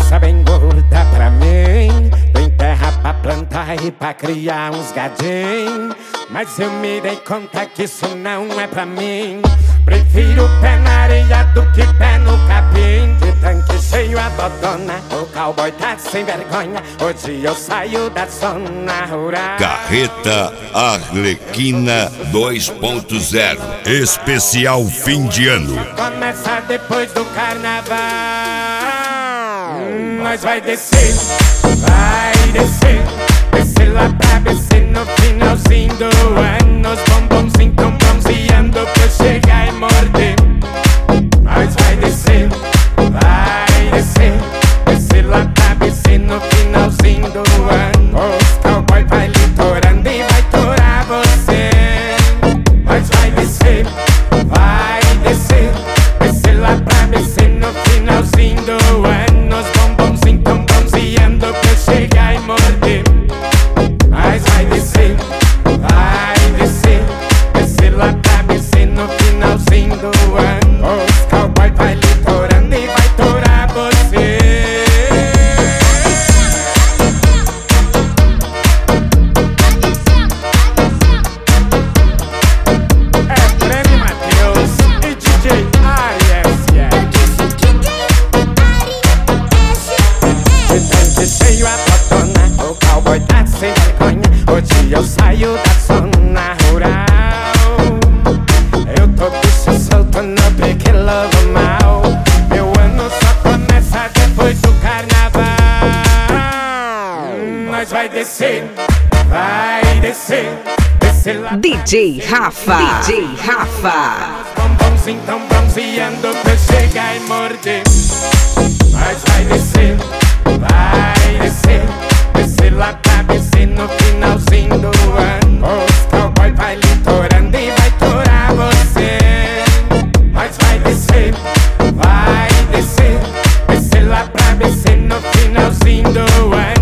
roça bem gorda pra mim. Tem terra pra plantar e pra criar uns gadinhos. Mas eu me dei conta que isso não é pra mim. Prefiro pé na areia do que pé no capim. De tanque cheio a dodona, o cowboy tá sem vergonha. Hoje eu saio da zona rural. Carreta Arlequina 2.0 Especial fim de ano. Começa depois do carnaval. Nós vai descer, vai descer. Descer lá pra descer no finalzinho do ano. Os bombonzinhos tão bronzeando pra eu chegar e morder. Nós vai descer, vai descer. Descer lá pra descer no finalzinho do ano. Os cowboy vai litorando e vai torar você. Nós vai descer, vai descer. Descer lá pra descer no finalzinho do ano. Os bombonzinhos tão bronzeando pra eu chegar e morder. Mas vai descer, vai descer. Descer lá pra descer no finalzinho do ano. Os cowboy vai litorando e vai torar você. É Prêmio Matheus e DJ ASS. De tanque cheio a botona, o cowboy tá sem vergonha. Hoje eu saio da zona rural. Eu tô bicho solto no pique lobo mal. Meu ano só começa depois do carnaval. Nós vai descer, vai descer. Descer lá. DJ Rafa. DJ Rafa. Os bombonzinhos tão bronzeando pra eu chegar e morder. Mas vai descer, vai descer. Descer lá pra descer no finalzinho do ano. Os cowboy vai litorando e vai torar você. Mas vai descer, vai descer. Descer lá pra descer no finalzinho do ano.